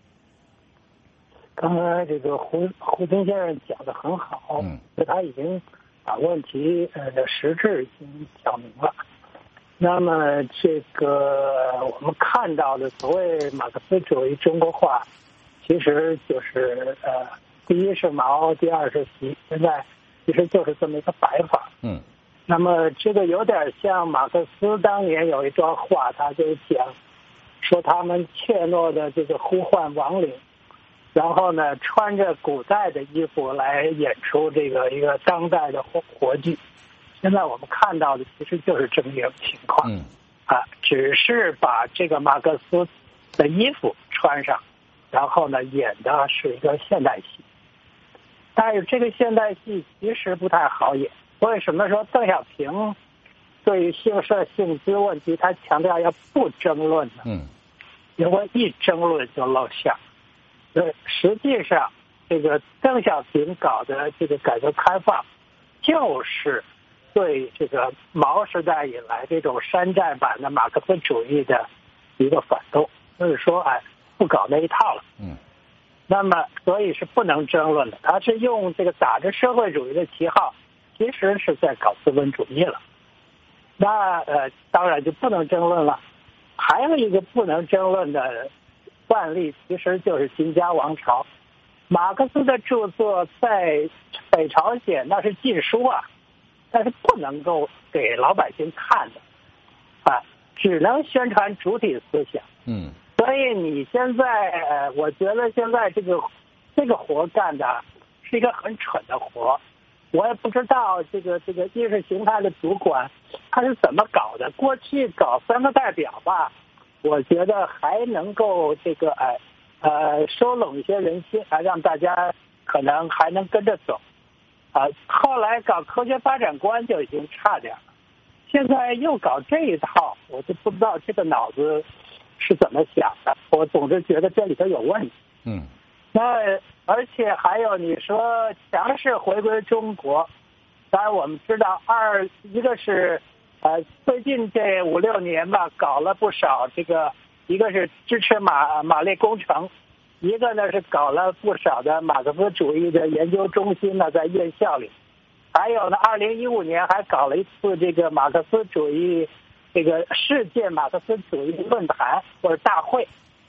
刚才这个胡平先生讲得很好，他已经把问题的实质已经讲明了。那么这个我们看到的所谓马克思主义中国化，其实就是第一是毛，第二是习，现在其实就是这么一个摆法。那么这个有点像马克思当年有一段话，他就讲说他们怯懦的这个呼唤亡灵，然后呢穿着古代的衣服来演出这个一个当代的活剧。现在我们看到的其实就是这么一个情况只是把这个马克思的衣服穿上，然后呢演的是一个现代戏。但是这个现代戏其实不太好演。为什么说邓小平对于姓社姓资问题他强调要不争论呢？因为一争论就露馅。实际上这个邓小平搞的这个改革开放就是对这个毛时代以来这种山寨版的马克思主义的一个反动，就是说不搞那一套了。那么所以是不能争论的。他是用这个打着社会主义的旗号，其实是在搞资本主义了。那当然就不能争论了。还有一个不能争论的范例，其实就是金家王朝。马克思的著作在北朝鲜那是禁书但是不能够给老百姓看的只能宣传主体思想。所以你现在我觉得现在这个活干的是一个很蠢的活。我也不知道这个意识形态的主管他是怎么搞的。过去搞三个代表吧，我觉得还能够这个收拢一些人心，让大家可能还能跟着走。后来搞科学发展观就已经差点了，现在又搞这一套，我就不知道这个脑子是怎么想的。我总是觉得这里头有问题。那而且还有你说强势回归中国，当然我们知道一个是最近这5-6年吧，搞了不少这个，一个是支持马列工程，一个呢是搞了不少的马克思主义的研究中心呢在院校里，还有呢2015年还搞了一次这个马克思主义这个世界马克思主义论坛或者大会。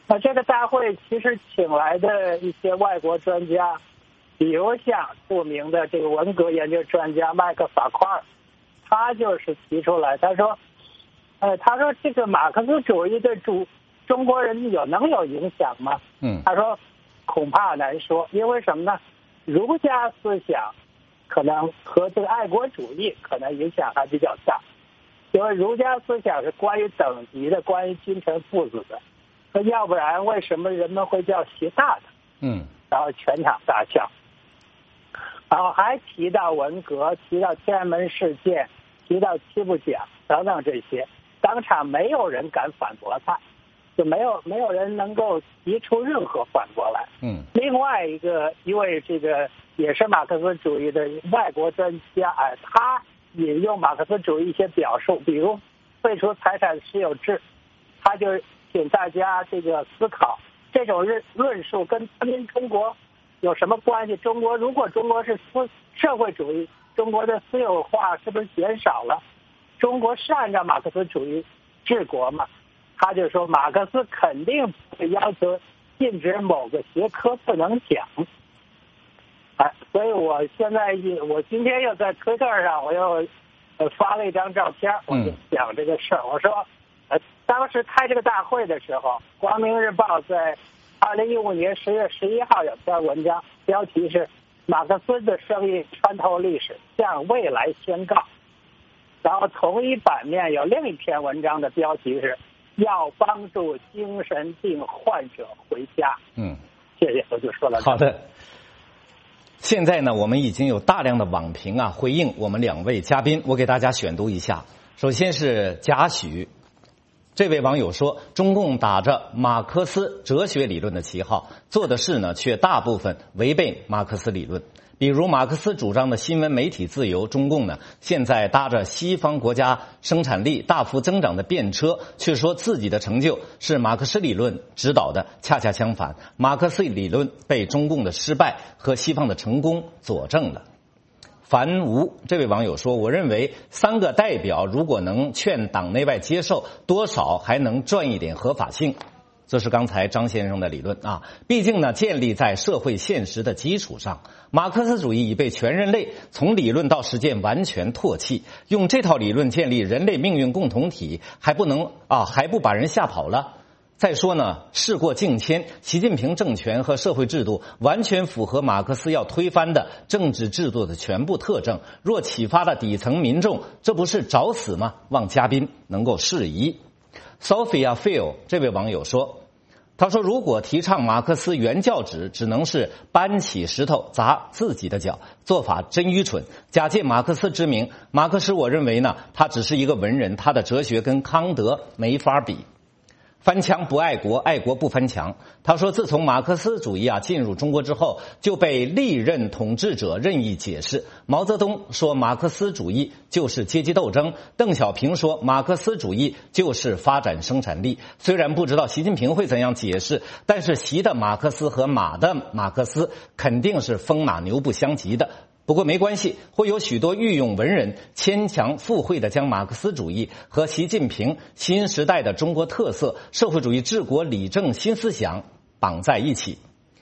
那这个大会其实请来的一些外国专家，比如像著名的这个文革研究专家麦克法夸尔，他就是提出来，他说这个马克思主义对中国人能有影响吗？他说恐怕难说，因为什么呢？儒家思想可能和这个爱国主义可能影响还比较大，因为儒家思想是关于等级的，关于君臣父子的。那要不然为什么人们会叫习大的？然后全场大笑。然后还提到文革，提到天安门事件，提到七部奖等等这些，当场没有人敢反驳他，就没有人能够提出任何反驳来。另外一位这个也是马克思主义的外国专家，他引用马克思主义一些表述，比如废除财产私有制，他就请大家这个思考这种论述跟中国有什么关系？如果中国是社会主义，中国的私有化是不是减少了？中国是按照马克思主义治国嘛？他就说马克思肯定会要求禁止某个学科不能讲。所以我今天又在推特上我又发了一张照片，我就讲这个事儿。我说当时开这个大会的时候，《光明日报》在2015年10月11号有篇文章，标题是马克思的声音穿透历史，向未来宣告。然后同一版面有另一篇文章的标题是要帮助精神病患者回家。谢谢，我就说了。 好的。现在呢，我们已经有大量的网评回应我们两位嘉宾，我给大家选读一下。首先是贾许，这位网友说，中共打着马克思哲学理论的旗号，做的事呢却大部分违背马克思理论。比如马克思主张的新闻媒体自由，中共呢现在搭着西方国家生产力大幅增长的便车，却说自己的成就是马克思理论指导的。恰恰相反，马克思理论被中共的失败和西方的成功佐证了。樊吴这位网友说，我认为3个代表如果能劝党内外接受，多少还能赚一点合法性。这是刚才张先生的理论毕竟呢建立在社会现实的基础上，马克思主义已被全人类从理论到实践完全唾弃，用这套理论建立人类命运共同体，还不把人吓跑了。再说呢，事过境迁，习近平政权和社会制度完全符合马克思要推翻的政治制度的全部特征，若启发了底层民众，这不是找死吗？望嘉宾能够释疑。Sophia Phil 这位网友说，他说如果提倡马克思原教旨，只能是搬起石头砸自己的脚，做法真愚蠢，假借马克思之名。马克思我认为呢，他只是一个文人，他的哲学跟康德没法比。翻墙不爱国，爱国不翻墙。他说自从马克思主义进入中国之后，就被历任统治者任意解释。毛泽东说马克思主义就是阶级斗争，邓小平说马克思主义就是发展生产力。虽然不知道习近平会怎样解释，但是习的马克思和马的马克思肯定是风马牛不相及的。不过没关系，会有许多御用文人牵强附会的将马克思主义和习近平新时代的中国特色社会主义治国理政新思想绑在一起。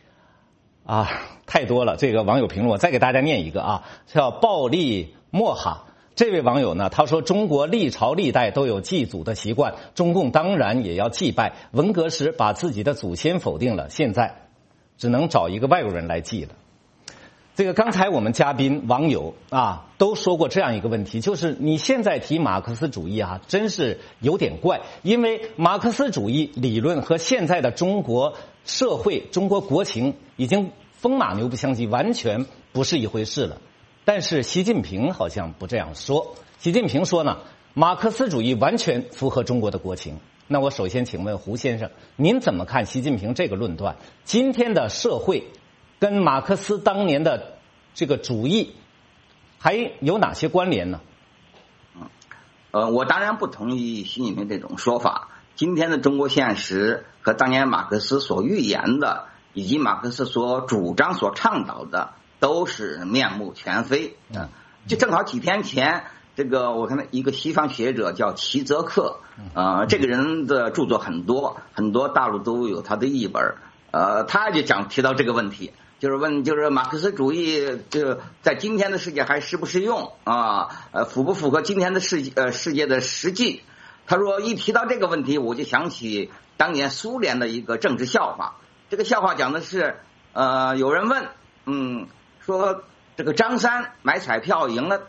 太多了，这个网友评论我再给大家念一个叫暴力莫哈。这位网友呢，他说中国历朝历代都有祭祖的习惯，中共当然也要祭拜。文革时把自己的祖先否定了，现在只能找一个外国人来祭了。这个刚才我们嘉宾网友都说过这样一个问题，就是你现在提马克思主义真是有点怪，因为马克思主义理论和现在的中国社会、中国国情已经风马牛不相及，完全不是一回事了。但是习近平好像不这样说，习近平说呢，马克思主义完全符合中国的国情。那我首先请问胡先生，您怎么看习近平这个论断？今天的社会跟马克思当年的这个主义还有哪些关联呢？ 我当然不同意习近平这种说法。今天的中国现实和当年马克思所预言的，以及马克思所主张、所倡导的，都是面目全非。就正好几天前， 这个我看到一个西方学者叫齐泽克，这个人的著作很多，很多大陆都有他的译本，他就提到这个问题，就是问就是马克思主义就在今天的世界还适不适用啊？符不符合今天的世界的实际？他说一提到这个问题，我就想起当年苏联的一个政治笑话。这个笑话讲的是，有人问，说这个张三买彩票赢了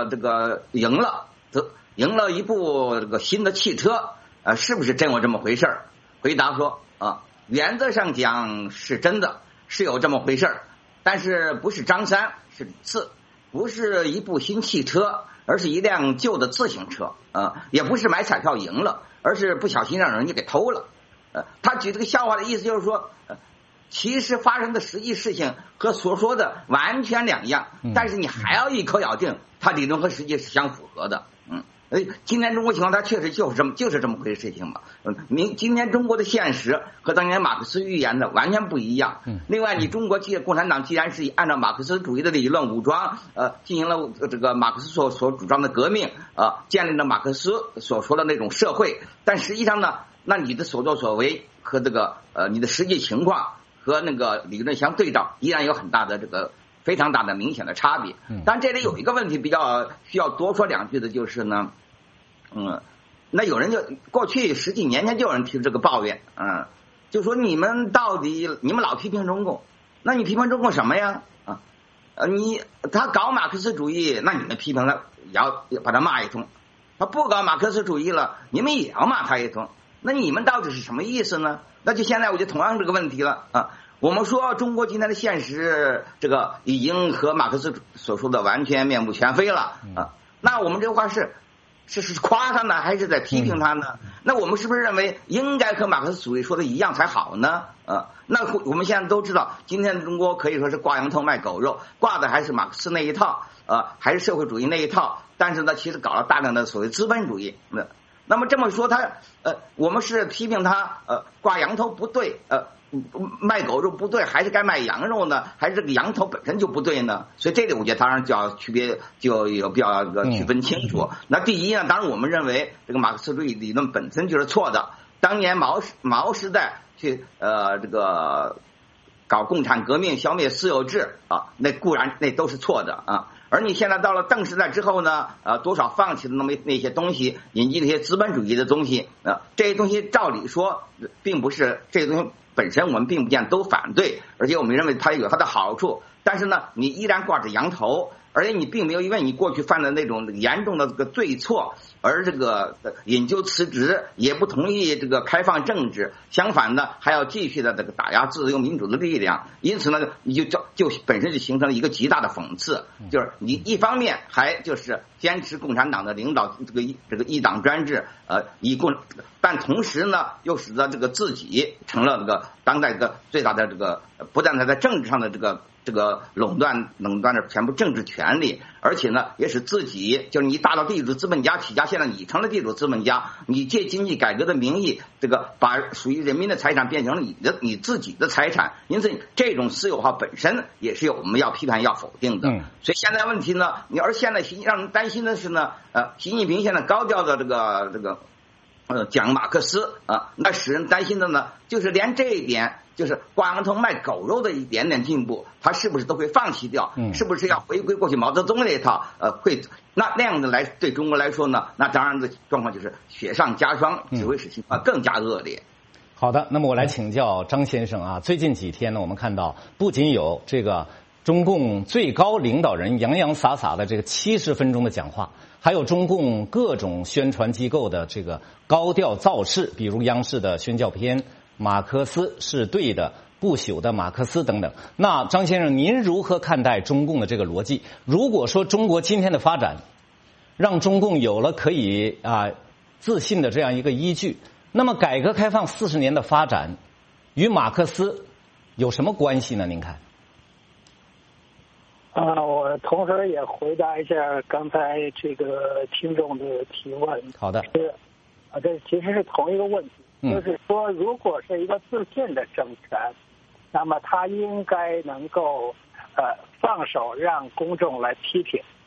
一部这个新的汽车，是不是真有这么回事？回答说原则上讲是真的，是有这么回事，但是不是张三，不是一部新汽车，而是一辆旧的自行车，也不是买彩票赢了，而是不小心让人家给偷了。他举这个笑话的意思就是说，其实发生的实际事情和所说的完全两样，但是你还要一口咬定它理论和实际是相符合的。今天中国情况它确实就是这么回事情嘛。今天中国的现实和当年马克思预言的完全不一样。另外，你中国共产党既然是按照马克思主义的理论武装，进行了这个马克思所主张的革命，建立了马克思所说的那种社会，但实际上呢，那你的所作所为和这个你的实际情况和那个理论相对照，依然有很大的这个非常大的明显的差别。但这里有一个问题比较需要多说两句的，就是呢，那有人就过去10几年前就有人提出这个抱怨，就说你们老批评中共，那你批评中共什么呀？他搞马克思主义，那你们批评他也要把他骂一通；他不搞马克思主义了，你们也要骂他一通。那你们到底是什么意思呢？那就现在我就同样这个问题了我们说中国今天的现实，这个已经和马克思所说的完全面目全非了那我们这话是夸他呢，还是在批评他呢？那我们是不是认为应该和马克思主义说的一样才好呢？那我们现在都知道，今天的中国可以说是挂羊头卖狗肉，挂的还是马克思那一套，还是社会主义那一套，但是呢，其实搞了大量的所谓资本主义。那么这么说我们是批评他挂羊头不对，卖狗肉不对，还是该卖羊肉呢？还是这个羊头本身就不对呢？所以这里我觉得当然就要区别，就有必要区分清楚。那第一呢，当然我们认为这个马克思主义理论本身就是错的。当年毛时代去这个搞共产革命，消灭私有制那固然那都是错的而你现在到了邓时代之后呢，多少放弃了那些东西，引进那些资本主义的东西这些东西照理说并不是这些东西本身我们并不见都反对，而且我们认为它有它的好处，但是呢，你依然挂着羊头，而且你并没有因为你过去犯的那种严重的这个罪错而这个引咎辞职，也不同意这个开放政治，相反呢，还要继续的这个打压自由民主的力量。因此呢，你就本身就形成了一个极大的讽刺，就是你一方面还就是坚持共产党的领导这个一党专制，但同时呢，又使得这个自己成了这个当代的最大的这个不但在政治上的这个垄断的全部政治权利，而且呢，也使自己就是你大到地主资本家起家，现在你成了地主资本家，你借经济改革的名义，这个把属于人民的财产变成了你自己的财产，因此这种私有化本身也是我们要批判要否定的。所以现在问题呢，而现在让人担心的是呢，习近平现在高调的这个讲马克思那使人担心的呢，就是连这一点，就是挂羊头卖狗肉的一点点进步，他是不是都会放弃掉？是不是要回归过去毛泽东那一套？那样的对中国来说呢，那当然的状况就是雪上加霜，只会使情况更加恶劣。 好的，那么我来请教张先生最近几天呢，我们看到不仅有这个中共最高领导人洋洋洒洒的这个70分钟的讲话，还有中共各种宣传机构的这个高调造势，比如央视的宣教片《马克思是对的》、不朽的马克思等等。那张先生，您如何看待中共的这个逻辑？如果说中国今天的发展让中共有了可以自信的这样一个依据，那么改革开放40年的发展与马克思有什么关系呢？您看？ 我同时也回答一下刚才这个听众的提问。 好的。 这其实是同一个问题，就是说，如果是一个自信的政权，那么他应该能够放手让公众来批评，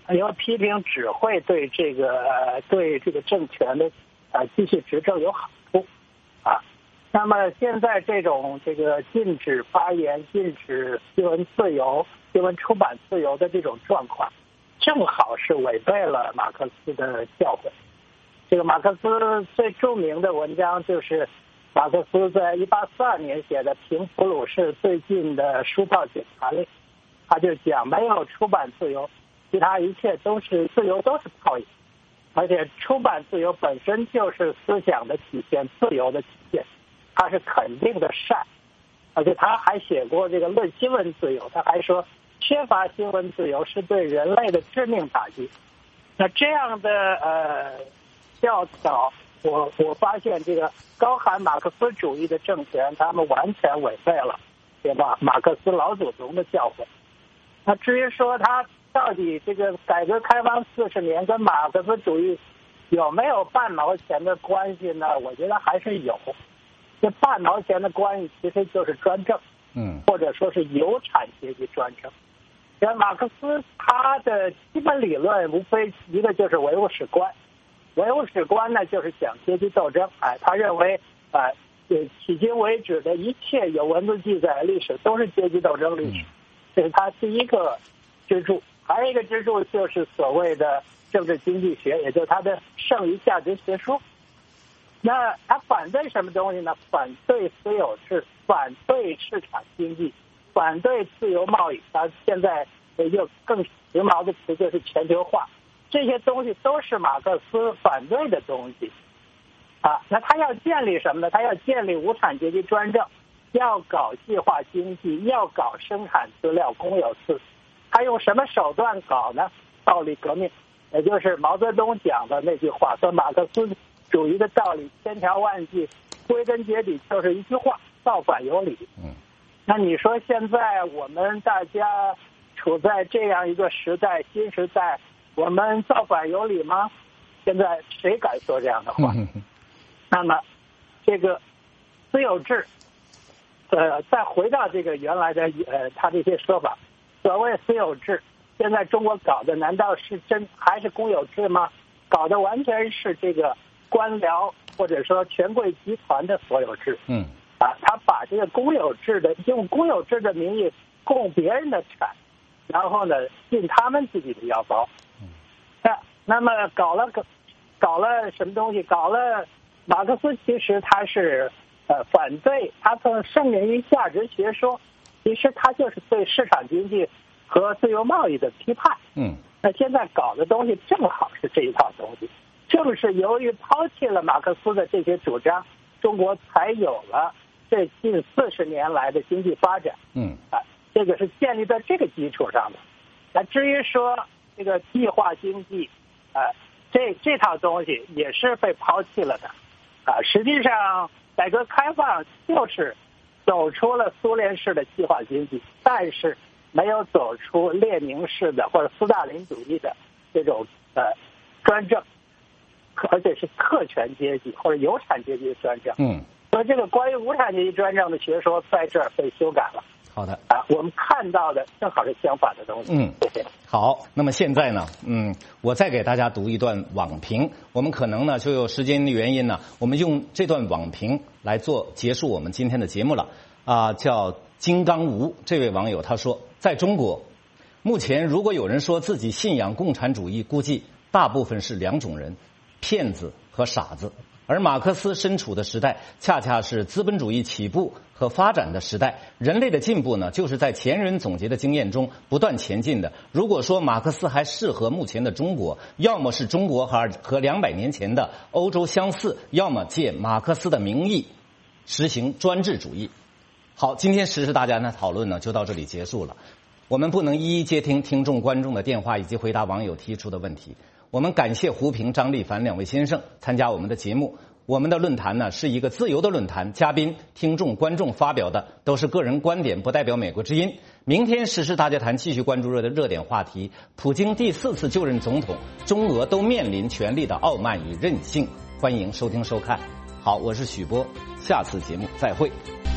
因为批评只会对这个政权的继续执政有好处啊。那么现在这个禁止发言、禁止新闻自由、新闻出版自由的这种状况，正好是违背了马克思的教诲。这个马克思最著名的文章就是马克思在1842年写的《评普鲁士最近的书报检查令》，他就讲没有出版自由，其他一切都是自由，都是泡影。而且出版自由本身就是思想的体现，自由的体现，它是肯定的善。而且他还写过这个论新闻自由，他还说缺乏新闻自由是对人类的致命打击。那这样的教导，我发现这个高喊马克思主义的政权，他们完全违背了对吧？马克思老祖宗的教诲。那至于说他到底这个改革开放40年跟马克思主义有没有半毛钱的关系呢？我觉得还是有。这半毛钱的关系其实就是专政，或者说是有产阶级专政。因为马克思他的基本理论无非一个就是唯物史观，唯物史观呢就是讲阶级斗争。他认为迄今为止的一切有文字记载的历史都是阶级斗争历史，这是他第一个支柱。还有一个支柱就是所谓的政治经济学，也就是他的剩余价值学说。那他反对什么东西呢？反对私有制，反对市场经济，反对自由贸易。他现在又更时髦的词就是全球化。这些东西都是马克思反对的东西啊。那他要建立什么呢？他要建立无产阶级专政，要搞计划经济，要搞生产资料公有制。他用什么手段搞呢？暴力革命，也就是毛泽东讲的那句话，说马克思主义的道理千条万计，归根结底就是一句话：造反有理。那你说现在我们大家处在这样一个时代，新时代，我们造反有理吗？现在谁敢说这样的话？那么这个私有制，再回到这个原来的他这些说法，所谓私有制，现在中国搞的难道是还是公有制吗？搞的完全是这个官僚或者说权贵集团的所有制。他把这个公有制的用公有制的名义供别人的产，然后呢进他们自己的腰包。那么搞了什么东西？搞了马克思其实他是反对，他从胜利于价值学说，其实他就是对市场经济和自由贸易的批判。那现在搞的东西正好是这一套东西。正是由于抛弃了马克思的这些主张，中国才有了这近40年来的经济发展。这个是建立在这个基础上的。那至于说这个计划经济，这套东西也是被抛弃了的。实际上，改革开放就是走出了苏联式的计划经济，但是没有走出列宁式的或者斯大林主义的这种专政。而且是特权阶级或者有产阶级的专政。所以这个关于无产阶级专政的学说在这儿被修改了。 好的我们看到的正好是相反的东西。谢谢。 好，那么现在呢，我再给大家读一段网评。我们可能呢，就有时间的原因呢，我们用这段网评来做结束我们今天的节目了。叫金刚吴这位网友他说，在中国，目前如果有人说自己信仰共产主义，估计大部分是2种人。骗子和傻子，而马克思身处的时代恰恰是资本主义起步和发展的时代。人类的进步呢，就是在前人总结的经验中不断前进的。如果说马克思还适合目前的中国，要么是中国和200年前的欧洲相似，要么借马克思的名义实行专制主义。好，今天时事大家的讨论呢就到这里结束了。我们不能一一接听听众观众的电话以及回答网友提出的问题。我们感谢胡平、张立凡2位先生参加我们的节目。我们的论坛呢是一个自由的论坛，嘉宾、听众、观众发表的都是个人观点，不代表美国之音。明天时事大家谈继续关注热点话题：普京第4次就任总统，中俄都面临权力的傲慢与任性。欢迎收听收看。好，我是许波，下次节目再会。